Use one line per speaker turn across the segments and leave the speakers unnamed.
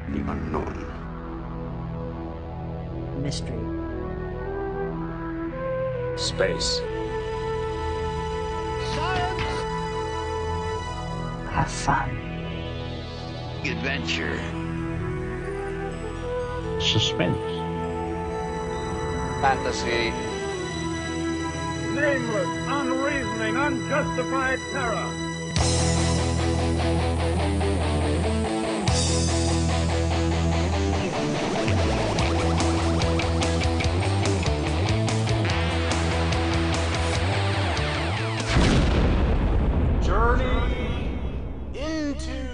the unknown.
Mystery.
Space.
Science!
Have fun.
Adventure.
Suspense.
Fantasy.
Nameless, unreasoning, unjustified terror.
Journey into...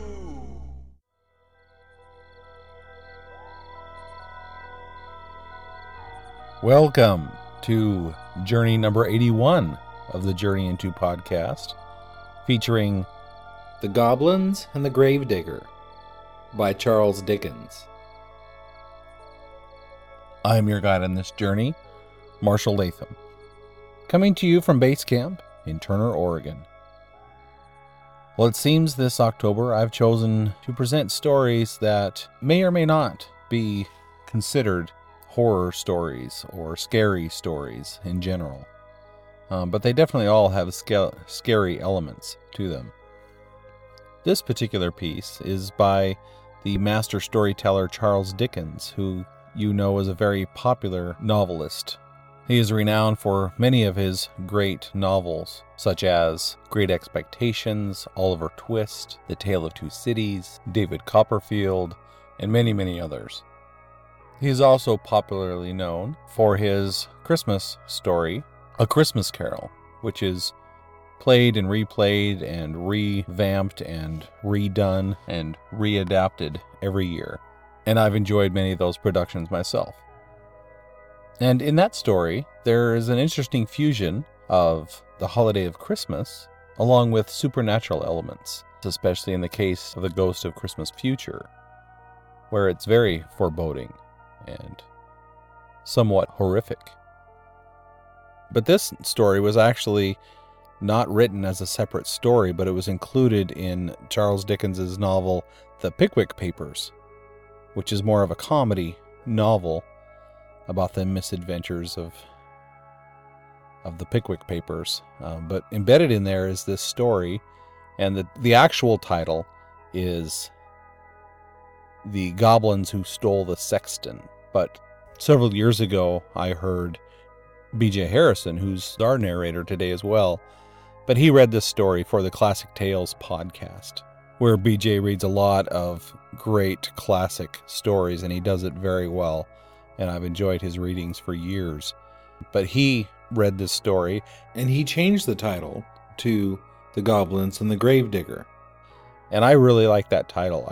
Welcome to Journey number 81 of the Journey Into podcast, featuring The Goblins and the Gravedigger by Charles Dickens. I'm your guide on this journey, Marshall Latham, coming to you from base camp in Turner, Oregon. Well, it seems this October I've chosen to present stories that may or may not be considered horror stories or scary stories in general. But they definitely all have scary elements to them. This particular piece is by the master storyteller Charles Dickens, who you know is a very popular novelist. He is renowned for many of his great novels, such as Great Expectations, Oliver Twist, The Tale of Two Cities, David Copperfield, and many, many others. He is also popularly known for his Christmas story, A Christmas Carol, which is played and replayed and revamped and redone and readapted every year. And I've enjoyed many of those productions myself. And in that story, there is an interesting fusion of the holiday of Christmas along with supernatural elements, especially in the case of the Ghost of Christmas Future, where it's very foreboding and somewhat horrific. But this story was actually not written as a separate story, but it was included in Charles Dickens's novel, The Pickwick Papers, which is more of a comedy novel about the misadventures of the Pickwick Papers. But embedded in there is this story, and the actual title is The Goblins Who Stole the Sexton. But several years ago, I heard B.J. Harrison, who's our narrator today as well, but he read this story for the Classic Tales podcast, where B.J. reads a lot of great classic stories, and he does it very well. And I've enjoyed his readings for years. But he read this story, and he changed the title to The Goblins and the Gravedigger. And I really like that title.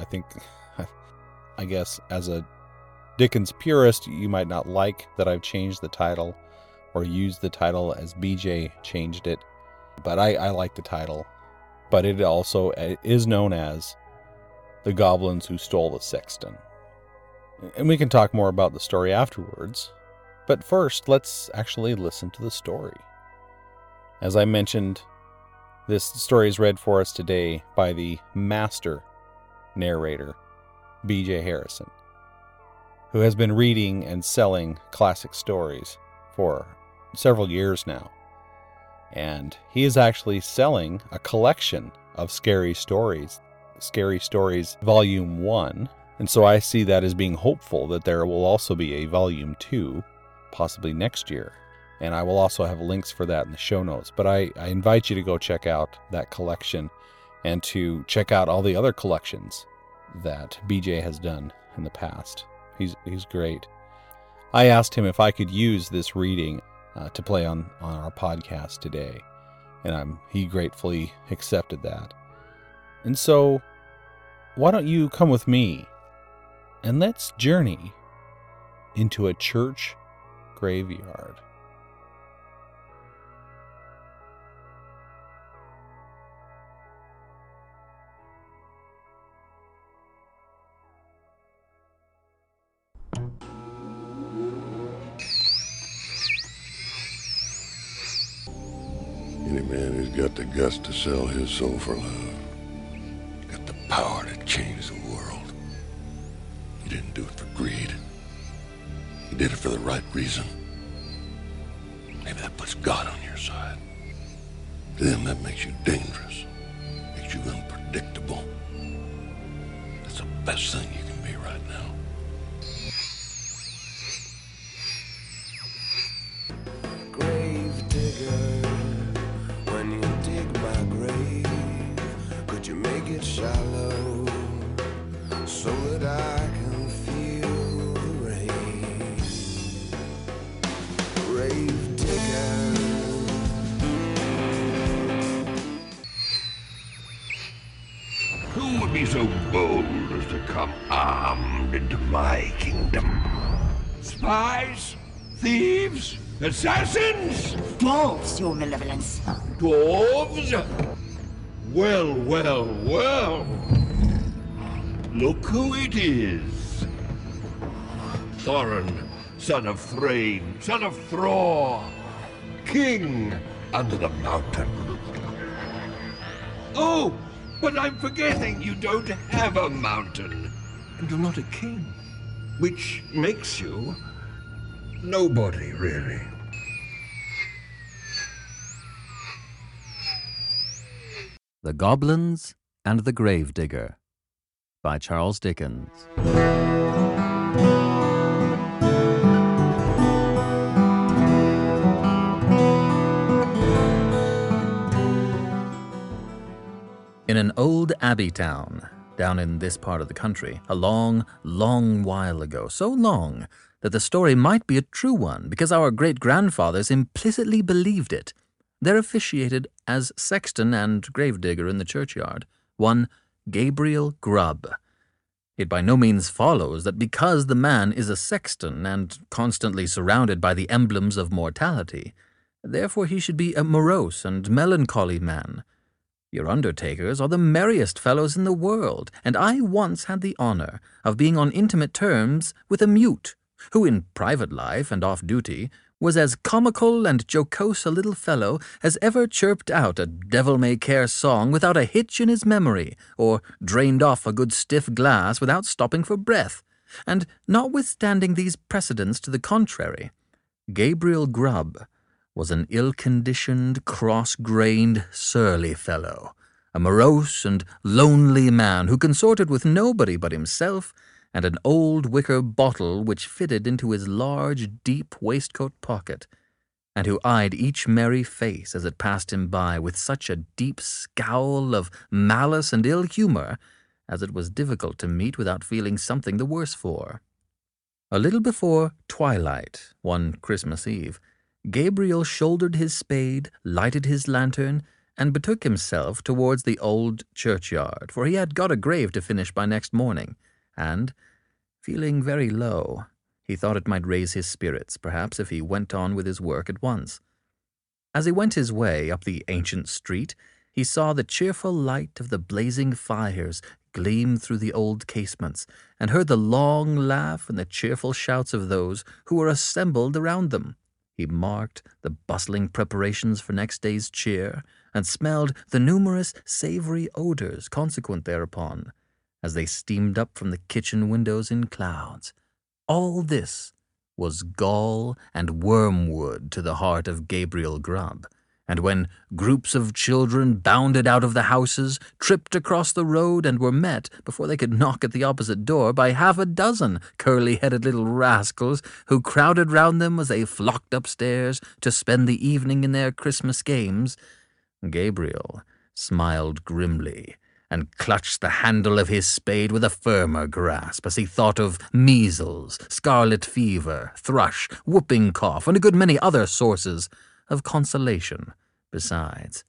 I guess as a Dickens purist, you might not like that I've changed the title or used the title as BJ changed it. But I like the title. But it also is known as The Goblins Who Stole the Sexton. And we can talk more about the story afterwards. But first, let's actually listen to the story. As I mentioned, this story is read for us today by the master narrator, B.J. Harrison, who has been reading and selling classic stories for several years now. And he is actually selling a collection of Scary Stories Volume 1. And so I see that as being hopeful that there will also be a Volume 2, possibly next year. And I will also have links for that in the show notes. But I invite you to go check out that collection and to check out all the other collections that BJ has done in the past. He's great. I asked him if I could use this reading to play on our podcast today. And he gratefully accepted that. And so, why don't you come with me and let's journey into a church graveyard.
Any man who's got the guts to sell his soul for love, got the power to change the world. didn't do it for greed. You did it for the right reason. Maybe that puts God on your side. To them, that makes you dangerous. Makes you unpredictable. That's the best thing you can be right now.
Grave digger, when you dig my grave, could you make it shallow so that I can feel the rain? Grave digger.
Who would be so bold as to come armed into my kingdom? Spies? Thieves? Assassins?
Dwarves, your malevolence.
Dwarves? Well, well, well. Look who it is. Thorin, son of Thrain, son of Thror, king under the mountain. Oh, but I'm forgetting you don't have a mountain, and you're not a king, which makes you nobody, really.
The Goblins and the Gravedigger by Charles Dickens. In an old abbey town down in this part of the country, a long, long while ago, so long that the story might be a true one because our great-grandfathers implicitly believed it, there officiated as sexton and gravedigger in the churchyard one Gabriel Grubb. It by no means follows that because the man is a sexton and constantly surrounded by the emblems of mortality, therefore he should be a morose and melancholy man. Your undertakers are the merriest fellows in the world, and I once had the honor of being on intimate terms with a mute, who in private life and off duty was as comical and jocose a little fellow as ever chirped out a devil-may-care song without a hitch in his memory, or drained off a good stiff glass without stopping for breath. And notwithstanding these precedents to the contrary, Gabriel Grubb was an ill-conditioned, cross-grained, surly fellow, a morose and lonely man who consorted with nobody but himself and an old wicker bottle which fitted into his large, deep waistcoat pocket, and who eyed each merry face as it passed him by with such a deep scowl of malice and ill-humor as it was difficult to meet without feeling something the worse for. A little before twilight, one Christmas Eve, Gabriel shouldered his spade, lighted his lantern, and betook himself towards the old churchyard, for he had got a grave to finish by next morning, and, feeling very low, he thought it might raise his spirits, perhaps, if he went on with his work at once. As he went his way up the ancient street, he saw the cheerful light of the blazing fires gleam through the old casements, and heard the long laugh and the cheerful shouts of those who were assembled around them. He marked the bustling preparations for next day's cheer, and smelled the numerous savory odors consequent thereupon, as they steamed up from the kitchen windows in clouds. All this was gall and wormwood to the heart of Gabriel Grubb, and when groups of children bounded out of the houses, tripped across the road, and were met, before they could knock at the opposite door, by half a dozen curly-headed little rascals who crowded round them as they flocked upstairs to spend the evening in their Christmas games, Gabriel smiled grimly and clutched the handle of his spade with a firmer grasp as he thought of measles, scarlet fever, thrush, whooping cough, and a good many other sources of consolation besides.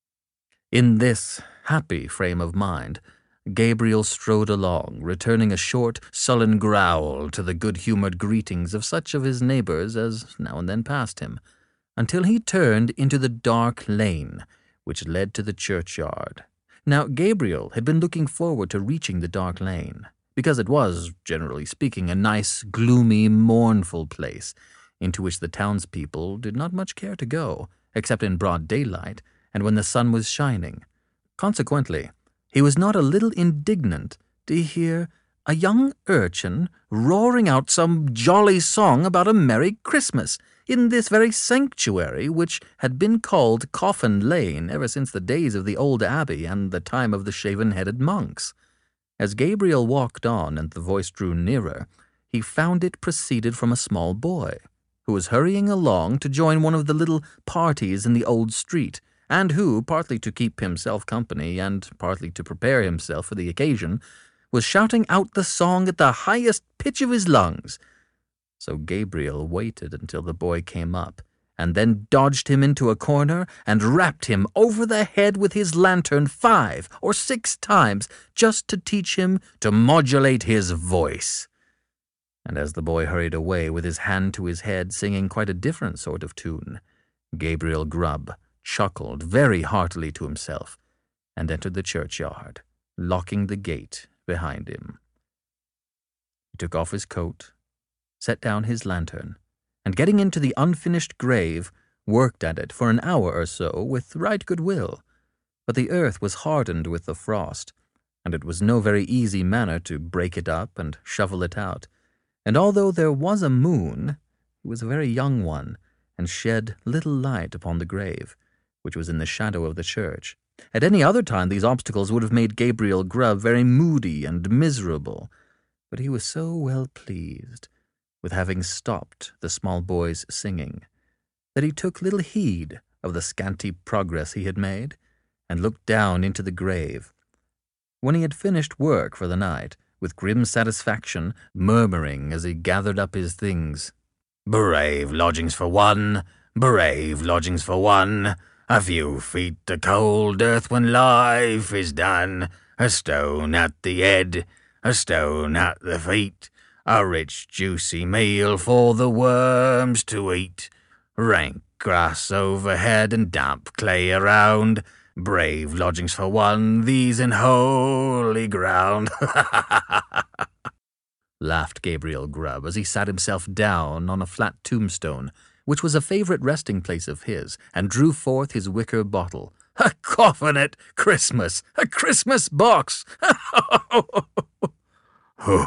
In this happy frame of mind, Gabriel strode along, returning a short, sullen growl to the good-humored greetings of such of his neighbors as now and then passed him, until he turned into the dark lane which led to the churchyard. Now, Gabriel had been looking forward to reaching the dark lane, because it was, generally speaking, a nice, gloomy, mournful place, into which the townspeople did not much care to go, except in broad daylight, and when the sun was shining. Consequently, he was not a little indignant to hear a young urchin roaring out some jolly song about a Merry Christmas in this very sanctuary which had been called Coffin Lane ever since the days of the old abbey and the time of the shaven-headed monks. As Gabriel walked on and the voice drew nearer, he found it proceeded from a small boy, who was hurrying along to join one of the little parties in the old street, and who, partly to keep himself company and partly to prepare himself for the occasion, was shouting out the song at the highest pitch of his lungs. So Gabriel waited until the boy came up, and then dodged him into a corner and rapped him over the head with his lantern 5 or 6 times, just to teach him to modulate his voice. And as the boy hurried away with his hand to his head, singing quite a different sort of tune, Gabriel Grubb chuckled very heartily to himself and entered the churchyard, locking the gate behind him. He took off his coat, set down his lantern, and getting into the unfinished grave, worked at it for an hour or so with right good will. But the earth was hardened with the frost, and it was no very easy matter to break it up and shovel it out. And although there was a moon, it was a very young one, and shed little light upon the grave, which was in the shadow of the church. At any other time these obstacles would have made Gabriel Grubb very moody and miserable, but he was so well pleased with having stopped the small boy's singing that he took little heed of the scanty progress he had made, and looked down into the grave. When he had finished work for the night, with grim satisfaction, murmuring as he gathered up his things, "Brave lodgings for one, brave lodgings for one. A few feet of cold earth when life is done. A stone at the head, a stone at the feet. A rich juicy meal for the worms to eat. Rank grass overhead and damp clay around. Brave lodgings for one, these in holy ground." Laughed Gabriel Grubb as he sat himself down on a flat tombstone, which was a favorite resting place of his, and drew forth his wicker bottle. "A coffin at Christmas! A Christmas box! Ho, ho,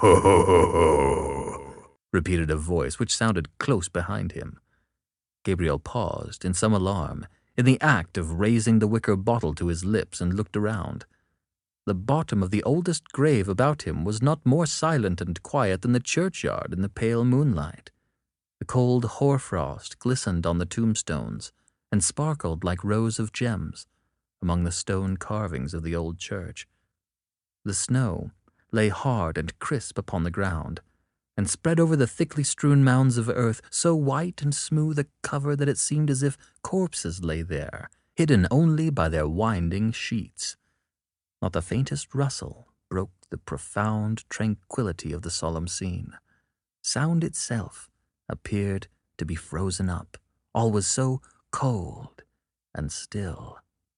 ho!" repeated a voice which sounded close behind him. Gabriel paused in some alarm, in the act of raising the wicker bottle to his lips, and looked around. The bottom of the oldest grave about him was not more silent and quiet than the churchyard in the pale moonlight. The cold hoarfrost glistened on the tombstones and sparkled like rows of gems among the stone carvings of the old church. The snow lay hard and crisp upon the ground, and spread over the thickly strewn mounds of earth so white and smooth a cover that it seemed as if corpses lay there, hidden only by their winding sheets. Not the faintest rustle broke the profound tranquillity of the solemn scene. Sound itself appeared to be frozen up. All was so cold and still.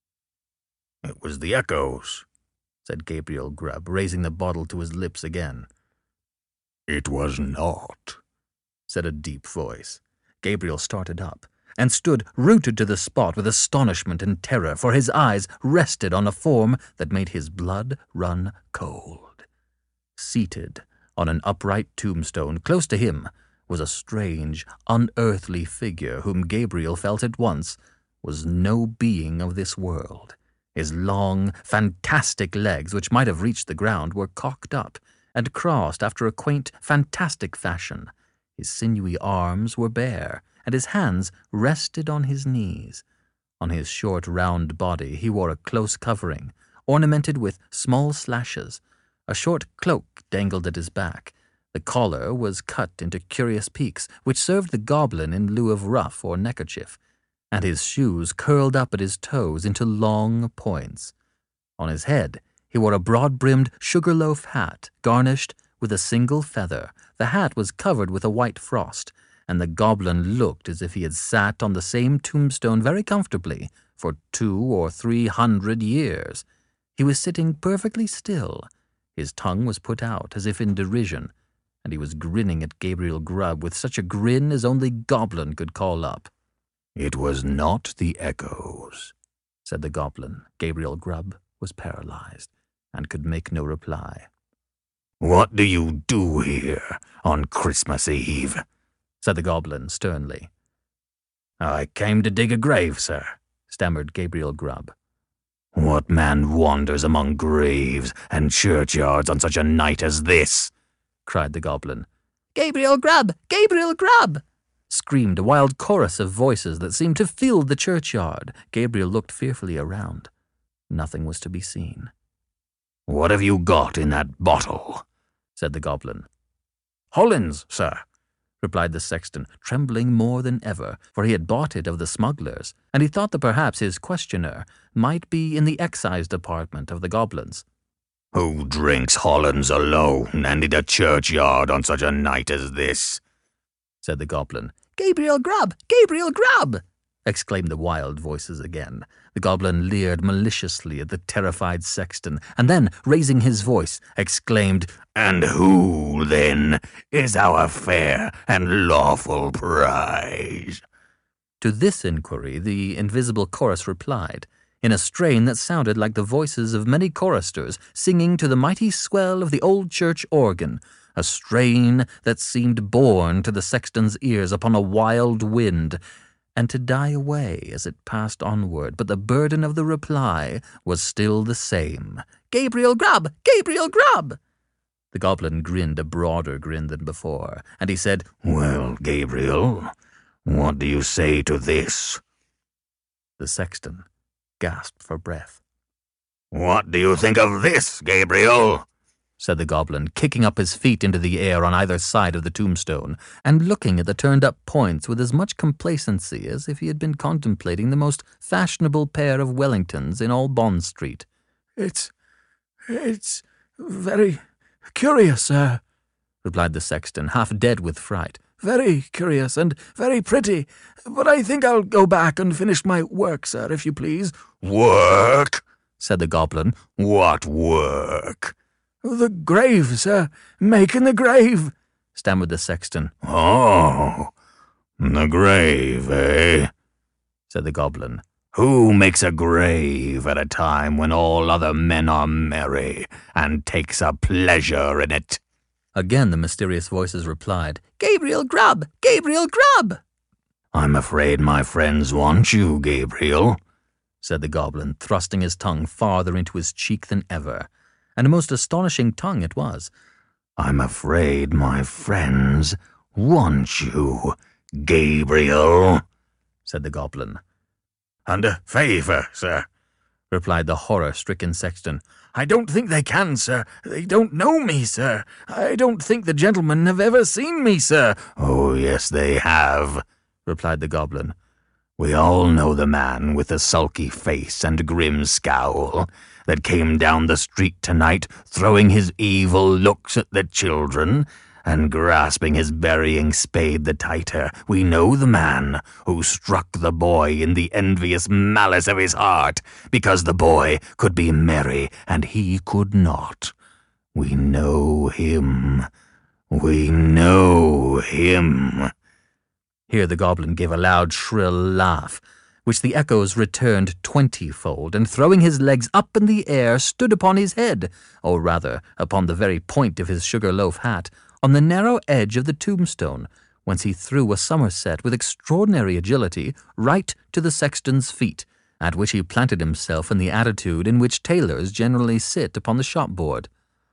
"It was the echoes," said Gabriel Grubb, raising the bottle to his lips again. "It was not," said a deep voice. Gabriel started up, and stood rooted to the spot with astonishment and terror, for his eyes rested on a form that made his blood run cold. Seated on an upright tombstone close to him was a strange, unearthly figure whom Gabriel felt at once was no being of this world. His long, fantastic legs, which might have reached the ground, were cocked up and crossed after a quaint, fantastic fashion. His sinewy arms were bare, and his hands rested on his knees. On his short, round body he wore a close covering, ornamented with small slashes. A short cloak dangled at his back. The collar was cut into curious peaks, which served the goblin in lieu of ruff or neckerchief, and his shoes curled up at his toes into long points. On his head he wore a broad-brimmed sugar-loaf hat, garnished with a single feather. The hat was covered with a white frost, and the goblin looked as if he had sat on the same tombstone very comfortably for 200 or 300 years. He was sitting perfectly still. His tongue was put out as if in derision, and he was grinning at Gabriel Grubb with such a grin as only goblin could call up. "It was not the echoes," said the goblin. Gabriel Grubb was paralyzed, and could make no reply. "What do you do here on Christmas Eve?" said the goblin sternly. "I came to dig a grave, sir," stammered Gabriel Grubb. "What man wanders among graves and churchyards on such a night as this?" cried the goblin. "Gabriel Grubb! Gabriel Grubb!" screamed a wild chorus of voices that seemed to fill the churchyard. Gabriel looked fearfully around. Nothing was to be seen. "What have you got in that bottle?" said the goblin. "Hollands, sir," replied the sexton, trembling more than ever, for he had bought it of the smugglers, and he thought that perhaps his questioner might be in the excise department of the goblins. "Who drinks Hollands alone and in a churchyard on such a night as this?" said the goblin. "Gabriel Grubb! Gabriel Grubb!" exclaimed the wild voices again. The goblin leered maliciously at the terrified sexton, and then, raising his voice, exclaimed, "And who, then, is our fair and lawful prize?" To this inquiry the invisible chorus replied, in a strain that sounded like the voices of many choristers singing to the mighty swell of the old church organ, a strain that seemed borne to the sexton's ears upon a wild wind, and to die away as it passed onward, but the burden of the reply was still the same. "Gabriel Grubb! Gabriel Grubb!" The goblin grinned a broader grin than before, and he said, "Well, Gabriel, what do you say to this?" The sexton gasped for breath. "What do you think of this, Gabriel?" said the goblin, kicking up his feet into the air on either side of the tombstone, and looking at the turned-up points with as much complacency as if he had been contemplating the most fashionable pair of Wellingtons in all Bond Street. It's very curious, sir," replied the sexton, half dead with fright. "Very curious and very pretty, but I think I'll go back and finish my work, sir, if you please." "Work?" said the goblin. "What work?" "The grave, sir. Making the grave," stammered the sexton. "Oh, the grave, eh?" said the goblin. "Who makes a grave at a time when all other men are merry, and takes a pleasure in it?" Again the mysterious voices replied, "Gabriel Grubb! Gabriel Grubb!" "I'm afraid my friends want you, Gabriel," said the goblin, thrusting his tongue farther into his cheek than ever. And a most astonishing tongue it was. "I'm afraid my friends want you, Gabriel," said the goblin. "And a favour, sir," replied the horror-stricken sexton. "I don't think they can, sir. They don't know me, sir. I don't think the gentlemen have ever seen me, sir." "Oh, yes, they have," replied the goblin. "We all know the man with the sulky face and grim scowl that came down the street tonight, throwing his evil looks at the children and grasping his burying spade the tighter. We know the man who struck the boy in the envious malice of his heart, because the boy could be merry and he could not. We know him. We know him." Here the goblin gave a loud, shrill laugh, which the echoes returned 20-fold, and throwing his legs up in the air, stood upon his head, or rather upon the very point of his sugar-loaf hat, on the narrow edge of the tombstone, whence he threw a somerset with extraordinary agility right to the sexton's feet, at which he planted himself in the attitude in which tailors generally sit upon the shop-board.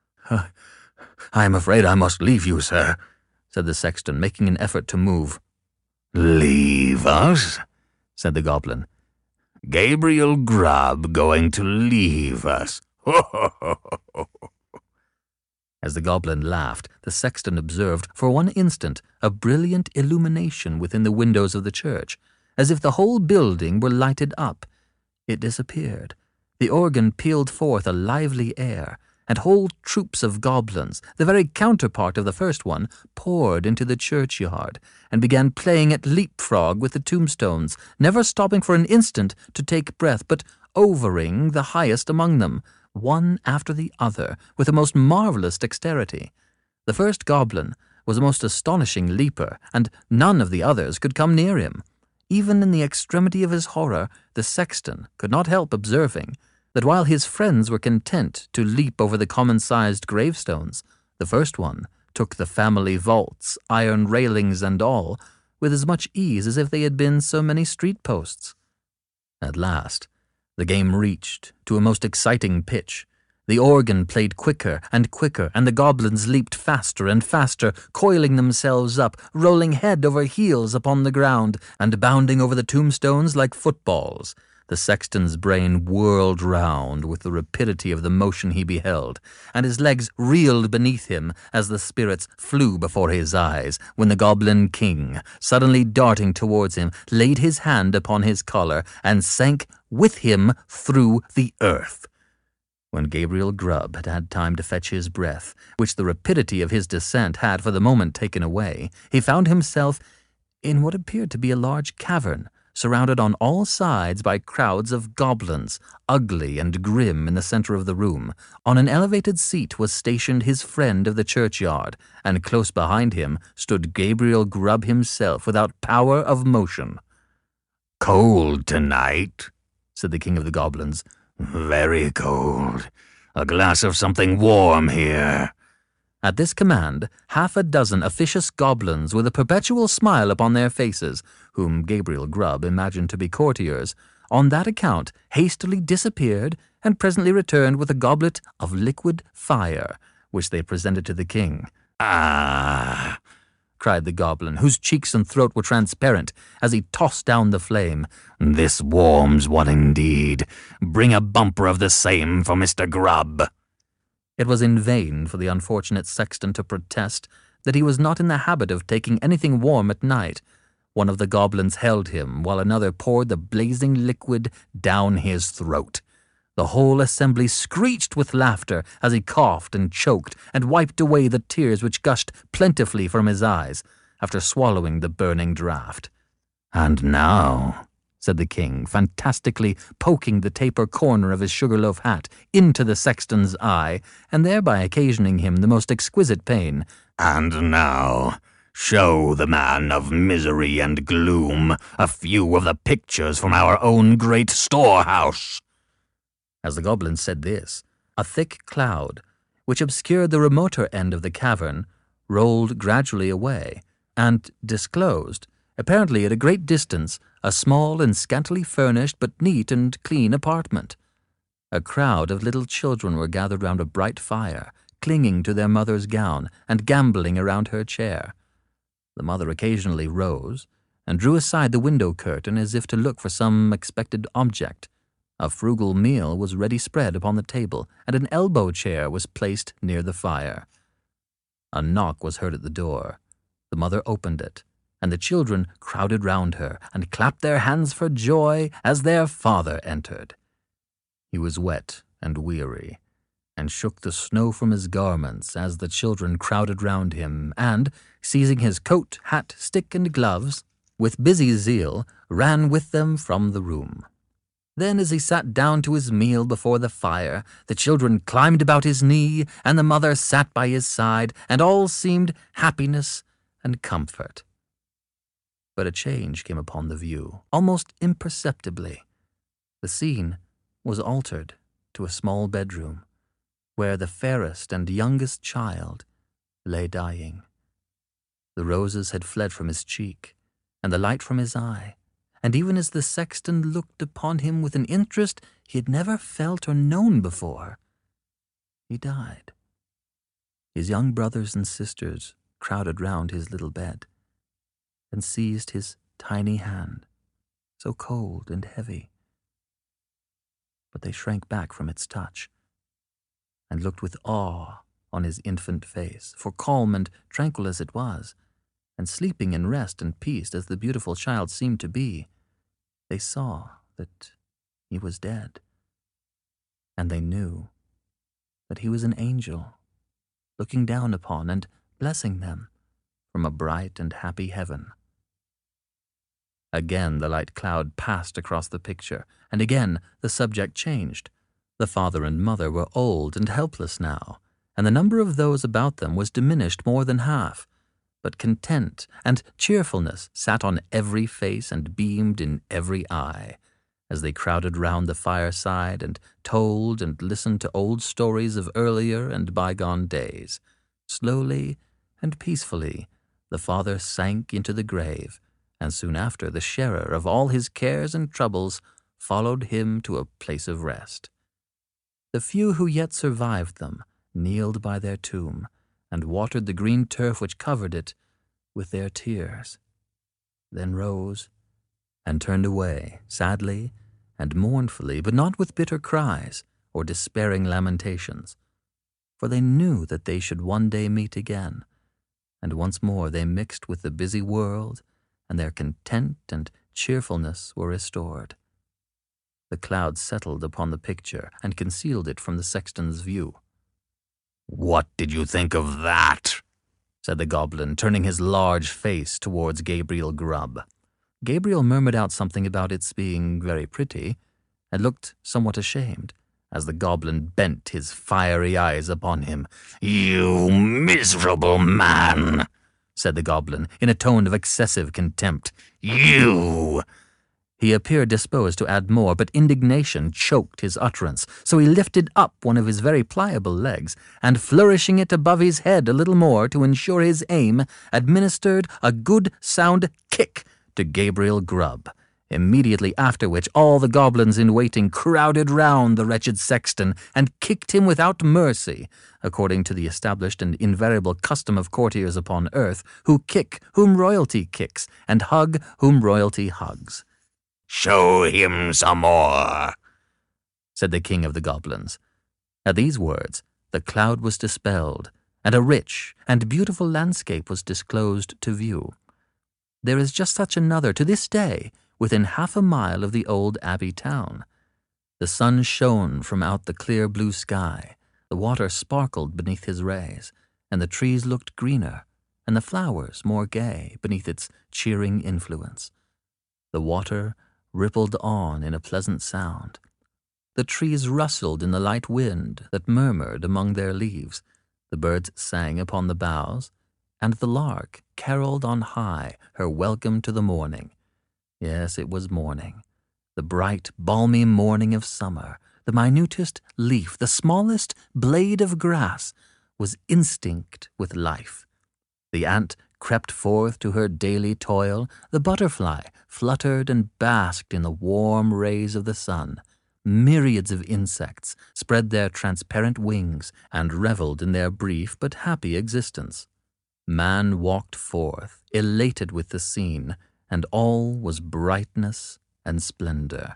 "I am afraid I must leave you, sir," said the sexton, making an effort to move. "Leave us?" said the goblin. "Gabriel Grubb going to leave us? Ho, ho, ho, ho, ho." As the goblin laughed, the sexton observed for one instant a brilliant illumination within the windows of the church, as if the whole building were lighted up. It disappeared. The organ pealed forth a lively air, and whole troops of goblins, the very counterpart of the first one, poured into the churchyard, and began playing at leapfrog with the tombstones, never stopping for an instant to take breath, but overing the highest among them, one after the other, with a most marvellous dexterity. The first goblin was a most astonishing leaper, and none of the others could come near him. Even in the extremity of his horror, the sexton could not help observing that while his friends were content to leap over the common-sized gravestones, The first one took the family vaults, iron railings and all, with as much ease as if they had been so many street posts. At last, the game reached to a most exciting pitch. The organ played quicker and quicker, and the goblins leaped faster and faster, coiling themselves up, rolling head over heels upon the ground, and bounding over the tombstones like footballs. The sexton's brain whirled round with the rapidity of the motion he beheld, and his legs reeled beneath him as the spirits flew before his eyes, when the Goblin King, suddenly darting towards him, laid his hand upon his collar and sank with him through the earth. When Gabriel Grubb had had time to fetch his breath, which the rapidity of his descent had for the moment taken away, he found himself in what appeared to be a large cavern, surrounded on all sides by crowds of goblins, ugly and grim in the center of the room. On an elevated seat was stationed his friend of the churchyard, and close behind him stood Gabriel Grubb himself without power of motion.
"Cold tonight," said the king of the goblins. "Very cold. A glass of something warm here."
At this command, half a dozen officious goblins with a perpetual smile upon their faces, whom Gabriel Grubb imagined to be courtiers, on that account hastily disappeared and presently returned with a goblet of liquid fire, which they presented to the king.
"Ah!"
cried the goblin, whose cheeks and throat were transparent, as he tossed down the flame.
"This warms one indeed. Bring a bumper of the same for Mr. Grubb."
It was in vain for the unfortunate sexton to protest that he was not in the habit of taking anything warm at night. One of the goblins held him, while another poured the blazing liquid down his throat. The whole assembly screeched with laughter as he coughed and choked and wiped away the tears which gushed plentifully from his eyes after swallowing the burning draught.
"And now,"
said the king, fantastically poking the taper corner of his sugar-loaf hat into the sexton's eye, and thereby occasioning him the most exquisite pain,
"and now, show the man of misery and gloom a few of the pictures from our own great storehouse."
As the goblin said this, a thick cloud, which obscured the remoter end of the cavern, rolled gradually away, and disclosed, apparently at a great distance, a small and scantily furnished but neat and clean apartment. A crowd of little children were gathered round a bright fire, clinging to their mother's gown and gambolling around her chair. The mother occasionally rose and drew aside the window curtain as if to look for some expected object. A frugal meal was ready spread upon the table, and an elbow chair was placed near the fire. A knock was heard at the door. The mother opened it, and the children crowded round her and clapped their hands for joy as their father entered. He was wet and weary, and shook the snow from his garments as the children crowded round him, and, seizing his coat, hat, stick, and gloves, with busy zeal, ran with them from the room. Then, as he sat down to his meal before the fire, the children climbed about his knee, and the mother sat by his side, and all seemed happiness and comfort. But a change came upon the view, almost imperceptibly. The scene was altered to a small bedroom, where the fairest and youngest child lay dying. The roses had fled from his cheek, and the light from his eye, and even as the sexton looked upon him with an interest he had never felt or known before, he died. His young brothers and sisters crowded round his little bed, and seized his tiny hand, so cold and heavy. But they shrank back from its touch, and looked with awe on his infant face, for calm and tranquil as it was, and sleeping in rest and peace as the beautiful child seemed to be, they saw that he was dead, and they knew that he was an angel, looking down upon and blessing them from a bright and happy heaven. Again the light cloud passed across the picture, and again the subject changed. The father and mother were old and helpless now, and the number of those about them was diminished more than half, but content and cheerfulness sat on every face and beamed in every eye, as they crowded round the fireside and told and listened to old stories of earlier and bygone days, Slowly and peacefully, the father sank into the grave, and soon after the sharer of all his cares and troubles followed him to a place of rest. The few who yet survived them kneeled by their tomb, and watered the green turf which covered it with their tears, then rose and turned away, sadly and mournfully, but not with bitter cries or despairing lamentations, for they knew that they should one day meet again, and once more they mixed with the busy world, and their content and cheerfulness were restored. The cloud settled upon the picture and concealed it from the sexton's view.
"What did you think of that?"
said the goblin, turning his large face towards Gabriel Grubb. Gabriel murmured out something about its being very pretty, and looked somewhat ashamed, as the goblin bent his fiery eyes upon him.
"You miserable man,"
said the goblin, in a tone of excessive contempt.
"You!"
He appeared disposed to add more, but indignation choked his utterance, so he lifted up one of his very pliable legs, and flourishing it above his head a little more to ensure his aim, administered a good sound kick to Gabriel Grubb, immediately after which all the goblins in waiting crowded round the wretched sexton and kicked him without mercy, according to the established and invariable custom of courtiers upon earth, who kick whom royalty kicks, and hug whom royalty hugs.
"Show him some more,"
said the king of the goblins. At these words, the cloud was dispelled, and a rich and beautiful landscape was disclosed to view. There is just such another to this day within half a mile of the old abbey town. The sun shone from out the clear blue sky, the water sparkled beneath his rays, and the trees looked greener, and the flowers more gay beneath its cheering influence. The water rippled on in a pleasant sound. The trees rustled in the light wind that murmured among their leaves, the birds sang upon the boughs, and the lark caroled on high her welcome to the morning. Yes, it was morning, the bright, balmy morning of summer. The minutest leaf, the smallest blade of grass, was instinct with life. The ant crept forth to her daily toil, the butterfly fluttered and basked in the warm rays of the sun. Myriads of insects spread their transparent wings and reveled in their brief but happy existence. Man walked forth, elated with the scene, and all was brightness and splendor.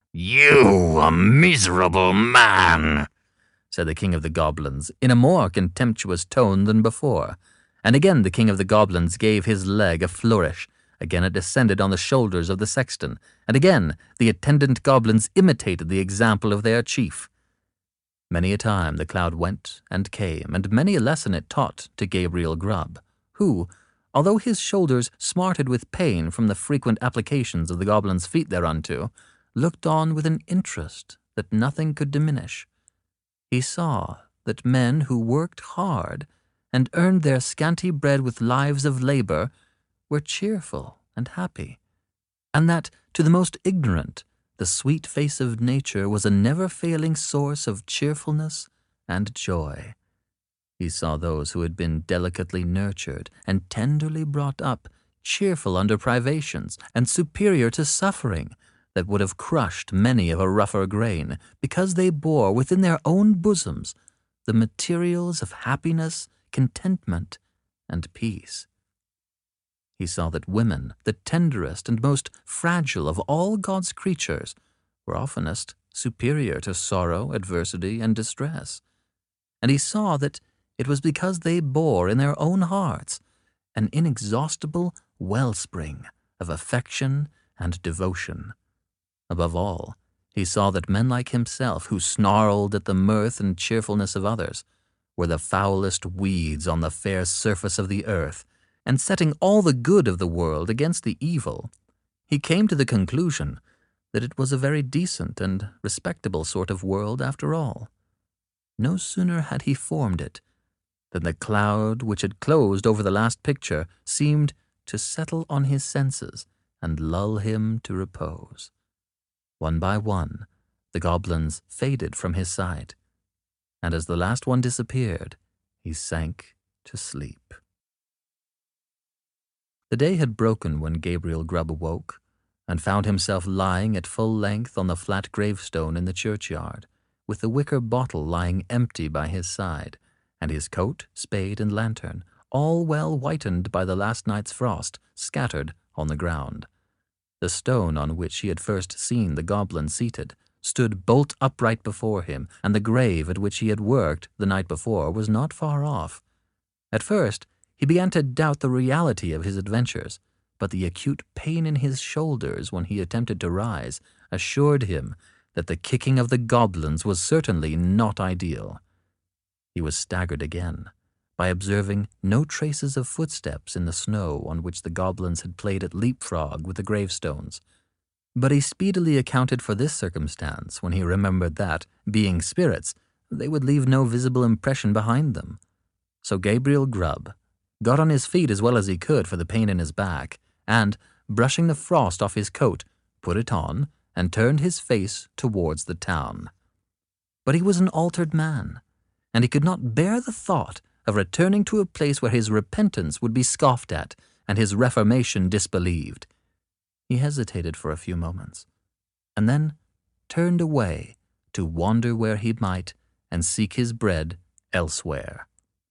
"You a miserable man,"
said the king of the goblins, in a more contemptuous tone than before. And again the king of the goblins gave his leg a flourish. Again it descended on the shoulders of the sexton, and again the attendant goblins imitated the example of their chief. Many a time the cloud went and came, and many a lesson it taught to Gabriel Grubb, who, although his shoulders smarted with pain from the frequent applications of the goblin's feet thereunto, looked on with an interest that nothing could diminish. He saw that men who worked hard and earned their scanty bread with lives of labor were cheerful and happy, and that to the most ignorant the sweet face of nature was a never-failing source of cheerfulness and joy. He saw those who had been delicately nurtured and tenderly brought up, cheerful under privations and superior to suffering that would have crushed many of a rougher grain, because they bore within their own bosoms the materials of happiness, contentment, and peace. He saw that women, the tenderest and most fragile of all God's creatures, were oftenest superior to sorrow, adversity, and distress. And he saw that it was because they bore in their own hearts an inexhaustible wellspring of affection and devotion. Above all, he saw that men like himself, who snarled at the mirth and cheerfulness of others, were the foulest weeds on the fair surface of the earth, and setting all the good of the world against the evil, he came to the conclusion that it was a very decent and respectable sort of world after all. No sooner had he formed it than the cloud which had closed over the last picture seemed to settle on his senses and lull him to repose. One by one, the goblins faded from his sight, and as the last one disappeared, he sank to sleep. The day had broken when Gabriel Grubb awoke, and found himself lying at full length on the flat gravestone in the churchyard, with the wicker bottle lying empty by his side, and his coat, spade, and lantern, all well whitened by the last night's frost, scattered on the ground. The stone on which he had first seen the goblin seated stood bolt upright before him, and the grave at which he had worked the night before was not far off. At first, he began to doubt the reality of his adventures, but the acute pain in his shoulders when he attempted to rise assured him that the kicking of the goblins was certainly not ideal. He was staggered again by observing no traces of footsteps in the snow on which the goblins had played at leapfrog with the gravestones. But he speedily accounted for this circumstance when he remembered that, being spirits, they would leave no visible impression behind them. So Gabriel Grubb got on his feet as well as he could for the pain in his back, and, brushing the frost off his coat, put it on and turned his face towards the town. But he was an altered man, and he could not bear the thought of returning to a place where his repentance would be scoffed at and his reformation disbelieved. He hesitated for a few moments, and then turned away to wander where he might and seek his bread elsewhere.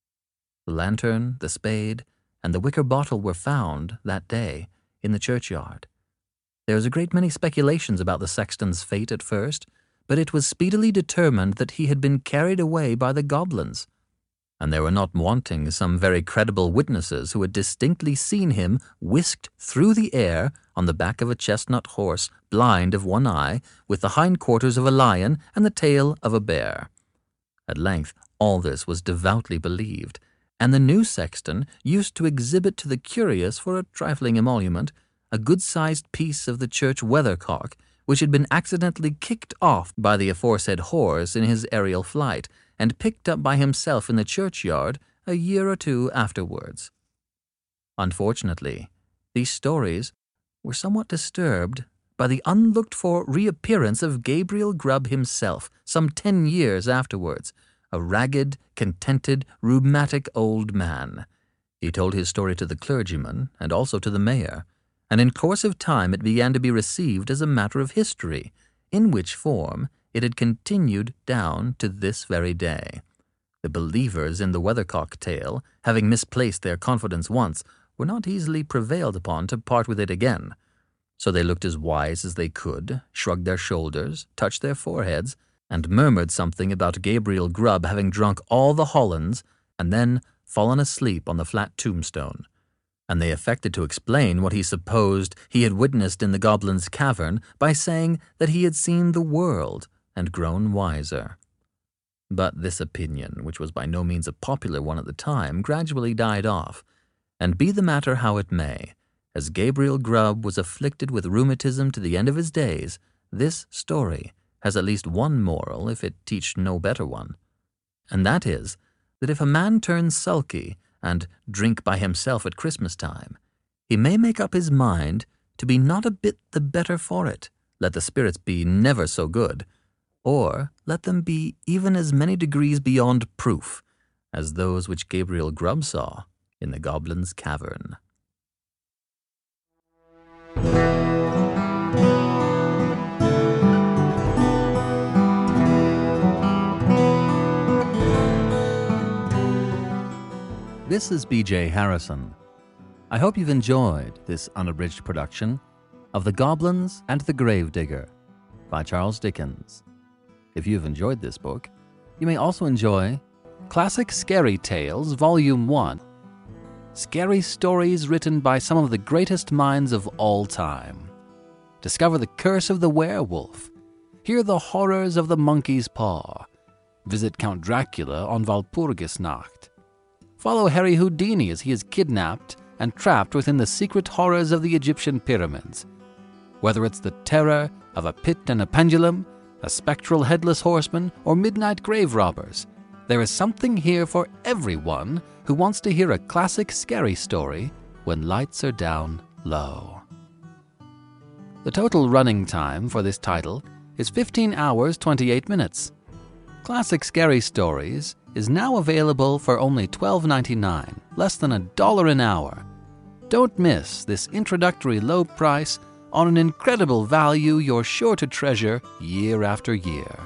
The lantern, the spade, and the wicker bottle were found, that day, in the churchyard. There was a great many speculations about the sexton's fate at first, but it was speedily determined that he had been carried away by the goblins, and there were not wanting some very credible witnesses who had distinctly seen him whisked through the air on the back of a chestnut horse, blind of one eye, with the hindquarters of a lion and the tail of a bear. At length all this was devoutly believed, and the new sexton used to exhibit to the curious for a trifling emolument a good-sized piece of the church weathercock, which had been accidentally kicked off by the aforesaid horse in his aerial flight, and picked up by himself in the churchyard a year or two afterwards. Unfortunately, these stories were somewhat disturbed by the unlooked-for reappearance of Gabriel Grubb himself some 10 years afterwards, a ragged, contented, rheumatic old man. He told his story to the clergyman and also to the mayor, and in course of time it began to be received as a matter of history, in which form it had continued down to this very day. The believers in the weathercock tale, having misplaced their confidence once, were not easily prevailed upon to part with it again. So they looked as wise as they could, shrugged their shoulders, touched their foreheads, and murmured something about Gabriel Grubb having drunk all the Hollands and then fallen asleep on the flat tombstone. And they affected to explain what he supposed he had witnessed in the goblin's cavern by saying that he had seen the world and grown wiser. But this opinion, which was by no means a popular one at the time, gradually died off, and be the matter how it may, as Gabriel Grubb was afflicted with rheumatism to the end of his days, this story has at least one moral if it teach no better one, and that is that if a man turns sulky and drink by himself at Christmas time, he may make up his mind to be not a bit the better for it, let the spirits be never so good, or let them be even as many degrees beyond proof as those which Gabriel Grubb saw in the goblin's cavern. This is B.J. Harrison. I hope you've enjoyed this unabridged production of The Goblins and the Gravedigger by Charles Dickens. If you've enjoyed this book, you may also enjoy Classic Scary Tales, Volume 1. Scary stories written by some of the greatest minds of all time. Discover the curse of the werewolf. Hear the horrors of the monkey's paw. Visit Count Dracula on Walpurgisnacht. Follow Harry Houdini as he is kidnapped and trapped within the secret horrors of the Egyptian pyramids. Whether it's the terror of a pit and a pendulum, a spectral headless horseman, or midnight grave robbers, there is something here for everyone who wants to hear a classic scary story when lights are down low. The total running time for this title is 15 hours 28 minutes. Classic Scary Stories
is now available for only $12.99, less than $1 an hour. Don't miss this introductory low price on an incredible value you're sure to treasure year after year.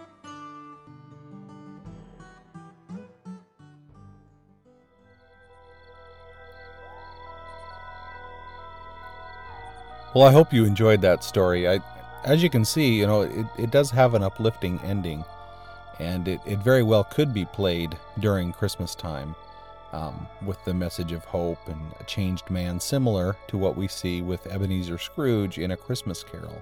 Well, I hope you enjoyed that story. As you can see, it does have an uplifting ending, and it very well could be played during Christmas time with the message of hope and a changed man, similar to what we see with Ebenezer Scrooge in A Christmas Carol.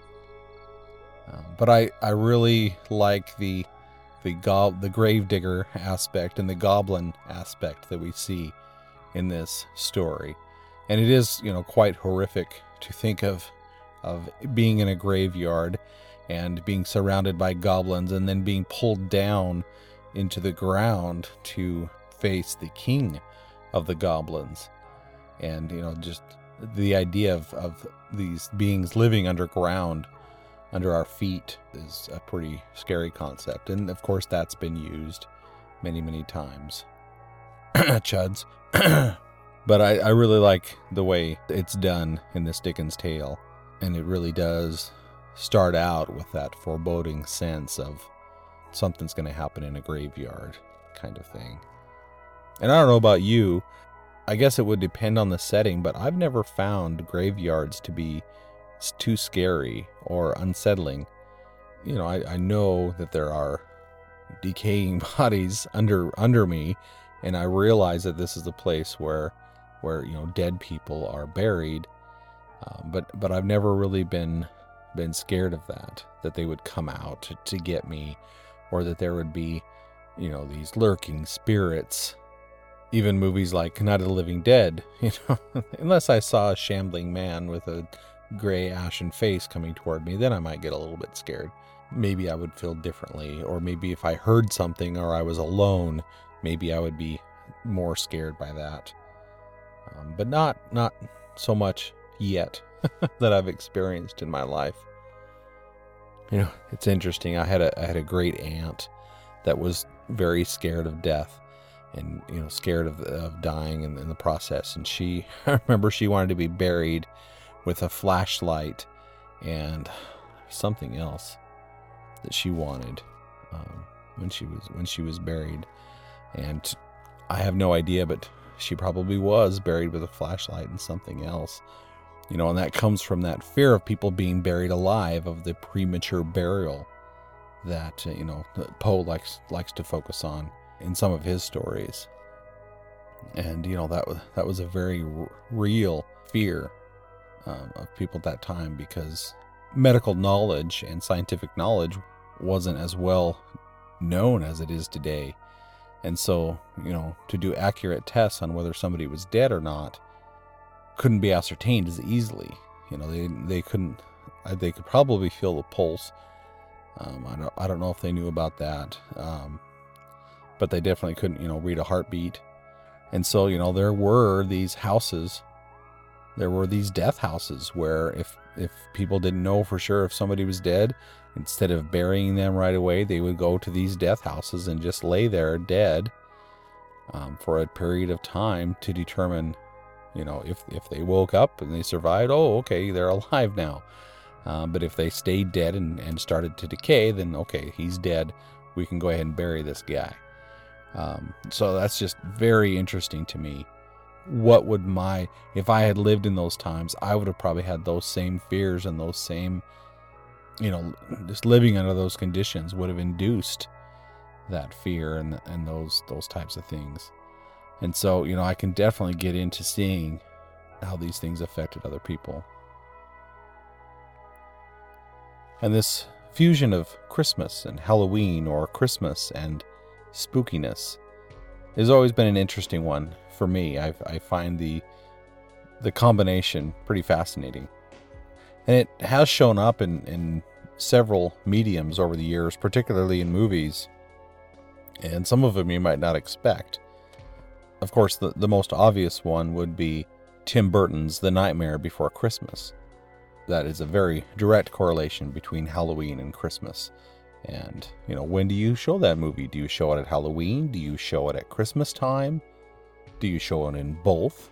But I really like the gravedigger aspect and the goblin aspect that we see in this story. And it is, quite horrific to think of being in a graveyard and being surrounded by goblins and then being pulled down into the ground to face the king of the goblins. And, just the idea of these beings living underground under our feet is a pretty scary concept. And of course, that's been used many, many times. Chuds. But I really like the way it's done in this Dickens tale. And it really does start out with that foreboding sense of something's going to happen in a graveyard kind of thing. And I don't know about you, I guess it would depend on the setting, but I've never found graveyards to be too scary or unsettling. I know that there are decaying bodies under me, and I realize that this is a place where dead people are buried, but I've never really been scared of that they would come out to get me, or that there would be these lurking spirits. Even movies like Night of the Living Dead, unless I saw a shambling man with a gray ashen face coming toward me, then I might get a little bit scared. Maybe I would feel differently, or maybe if I heard something or I was alone, maybe I would be more scared by that. But not so much yet that I've experienced in my life. It's interesting. I had a great aunt that was very scared of death, and scared of dying in the process. And I remember she wanted to be buried with a flashlight and something else that she wanted when she was buried. And I have no idea, but she probably was buried with a flashlight and something else. And that comes from that fear of people being buried alive, of the premature burial that, Poe likes to focus on in some of his stories. And, that was a very real fear of people at that time, because medical knowledge and scientific knowledge wasn't as well known as it is today. And so, to do accurate tests on whether somebody was dead or not couldn't be ascertained as easily. They couldn't. They could probably feel the pulse. I don't know if they knew about that, but they definitely couldn't, read a heartbeat. And so, there were these houses. There were these death houses where if people didn't know for sure if somebody was dead, instead of burying them right away, they would go to these death houses and just lay there dead for a period of time to determine, if they woke up and they survived, oh, okay, they're alive now. But if they stayed dead and started to decay, then okay, he's dead. We can go ahead and bury this guy. So that's just very interesting to me. If I had lived in those times, I would have probably had those same fears, and those same, just living under those conditions would have induced that fear and those types of things. And so, I can definitely get into seeing how these things affected other people. And this fusion of Christmas and Halloween, or Christmas and spookiness, has always been an interesting one for me. I find the combination pretty fascinating. And it has shown up in several mediums over the years, particularly in movies. And some of them you might not expect. Of course, the most obvious one would be Tim Burton's The Nightmare Before Christmas. That is a very direct correlation between Halloween and Christmas. And, when do you show that movie? Do you show it at Halloween? Do you show it at Christmas time? Do you show it in both?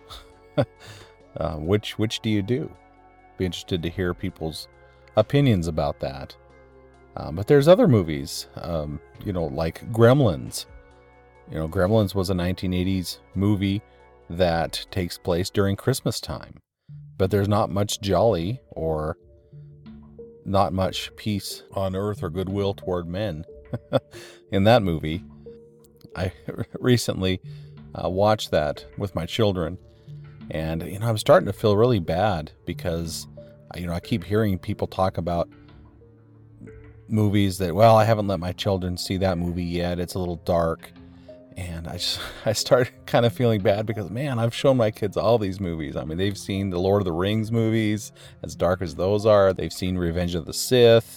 Which do you do? Be interested to hear people's opinions about that. But there's other movies, like Gremlins. Gremlins was a 1980s movie that takes place during Christmas time. But there's not much jolly or not much peace on earth or goodwill toward men in that movie. I recently watched that with my children, and I'm starting to feel really bad because I keep hearing people talk about movies that, I haven't let my children see that movie yet, it's a little dark. And I started kind of feeling bad because, man, I've shown my kids all these movies. I mean, they've seen the Lord of the Rings movies, as dark as those are. They've seen Revenge of the Sith.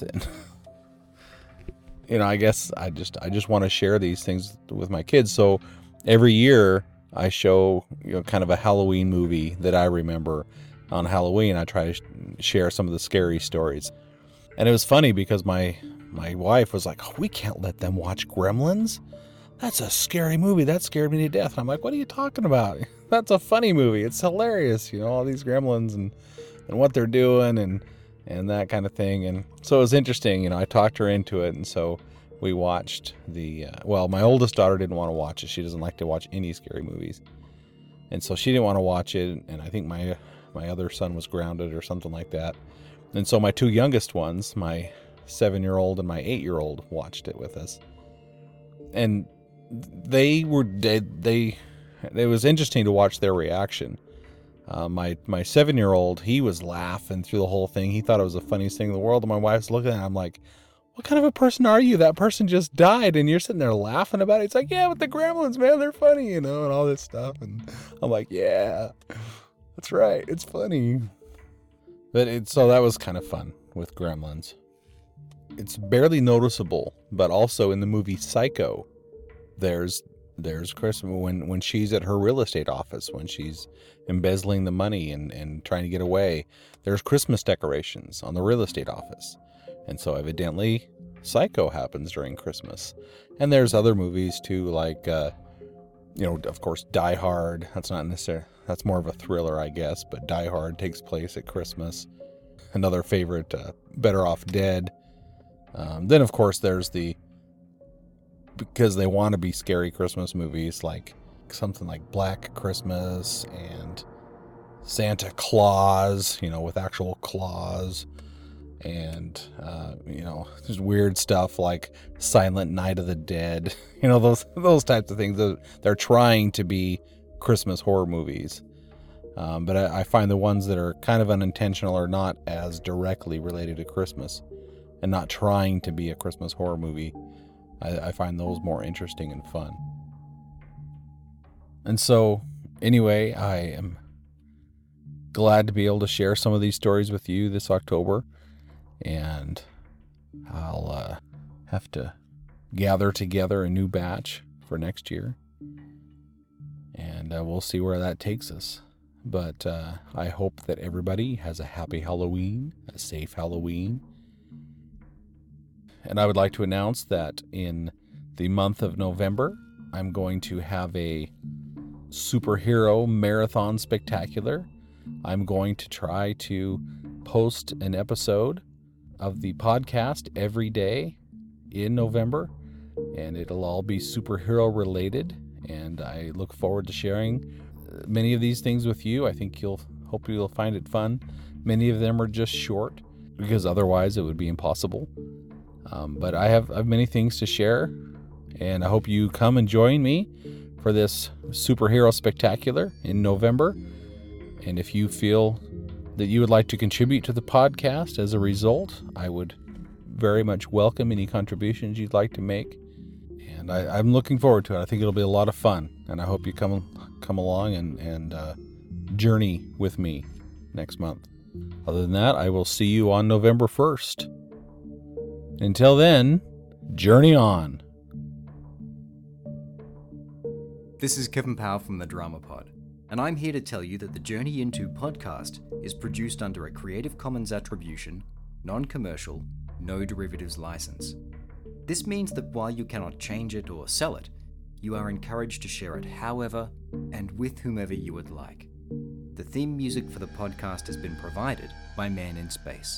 And, I guess I just want to share these things with my kids. So every year I show, kind of a Halloween movie that I remember on Halloween. I try to share some of the scary stories. And it was funny because my wife was like, "Oh, we can't let them watch Gremlins. That's a scary movie. That scared me to death." And I'm like, "What are you talking about? That's a funny movie. It's hilarious. All these gremlins and what they're doing and that kind of thing." And so it was interesting. I talked her into it. And so we watched my oldest daughter didn't want to watch it. She doesn't like to watch any scary movies. And so she didn't want to watch it. And I think my other son was grounded or something like that. And so my two youngest ones, my 7-year-old and my 8-year-old, watched it with us. And it was interesting to watch their reaction. My 7-year-old, he was laughing through the whole thing. He thought it was the funniest thing in the world. And my wife's looking at him like, "What kind of a person are you? That person just died and you're sitting there laughing about it." It's like, "Yeah, but the Gremlins, man, they're funny, and all this stuff." And I'm like, "Yeah, that's right. It's funny." So that was kind of fun with Gremlins. It's barely noticeable, but also in the movie Psycho, there's Christmas when she's at her real estate office, when she's embezzling the money and trying to get away. There's Christmas decorations on the real estate office. And so evidently Psycho happens during Christmas. And there's other movies too, like, of course, Die Hard. That's not necessarily, that's more of a thriller, I guess, but Die Hard takes place at Christmas. Another favorite, Better Off Dead. Then, of course, there's because they want to be scary Christmas movies, like something like Black Christmas and Santa Claus, with actual claws. And, there's weird stuff like Silent Night of the Dead, those types of things. They're trying to be Christmas horror movies. But I find the ones that are kind of unintentional or not as directly related to Christmas and not trying to be a Christmas horror movie, I find those more interesting and fun. And so, anyway, I am glad to be able to share some of these stories with you this October. And I'll have to gather together a new batch for next year. And we'll see where that takes us. But I hope that everybody has a happy Halloween, a safe Halloween. And I would like to announce that in the month of November, I'm going to have a superhero marathon spectacular. I'm going to try to post an episode of the podcast every day in November, and it'll all be superhero related. And I look forward to sharing many of these things with you. I think hope you'll find it fun. Many of them are just short because otherwise it would be impossible. But I have many things to share, and I hope you come and join me for this superhero spectacular in November. And if you feel that you would like to contribute to the podcast as a result, I would very much welcome any contributions you'd like to make. And I'm looking forward to it. I think it'll be a lot of fun, and I hope you come along and journey with me next month. Other than that, I will see you on November 1st. Until then, journey on.
This is Kevin Powell from the Drama Pod, and I'm here to tell you that the Journey Into podcast is produced under a Creative Commons Attribution, non-commercial, no derivatives license. This means that while you cannot change it or sell it, you are encouraged to share it however and with whomever you would like. The theme music for the podcast has been provided by Man in Space.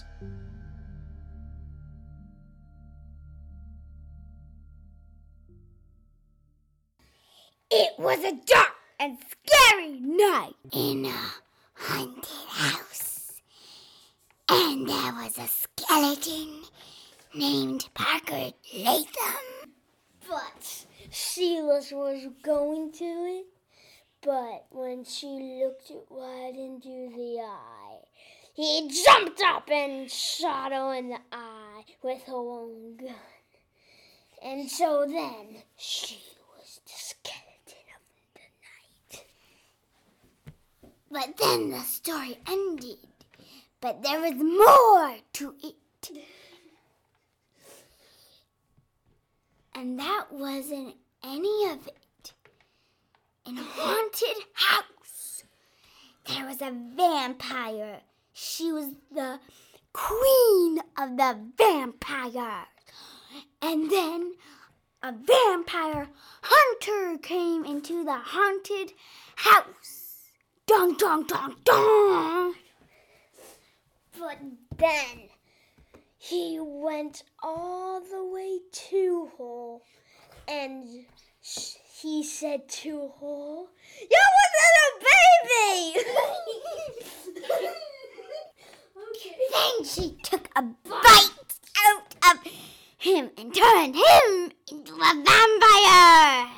It was a dark and scary night in a haunted house. And there was a skeleton named Parker Latham.
But Sheila was going to it. But when she looked it right into the eye, he jumped up and shot her in the eye with her own gun. And so then she was the skeleton of the night.
But then the story ended. But there was more to it. And that wasn't any of it. In a haunted house, there was a vampire. She was the queen of the vampires. And then a vampire hunter came into the haunted house. Dong, dong, dong, dong.
But then he went all the way to her and he said to her, "You're a little baby!"
Then she took a bite out of him and turned him into a vampire.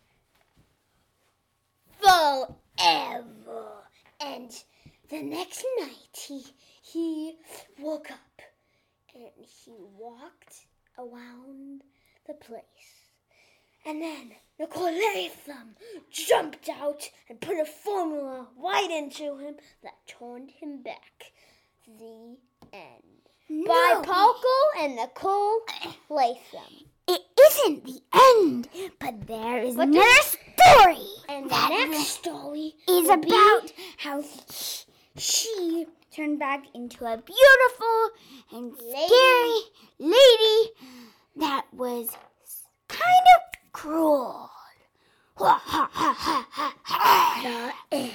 Forever. And the next night he woke up and he walked around the place. And then Nicole Latham jumped out and put a formula right into him that turned him back. The end.
No.
By Parker and Nicole Latham.
It isn't the end, but there is another story.
And the next story
is about how she turned back into a beautiful and scary lady that was kind of cruel.
The end.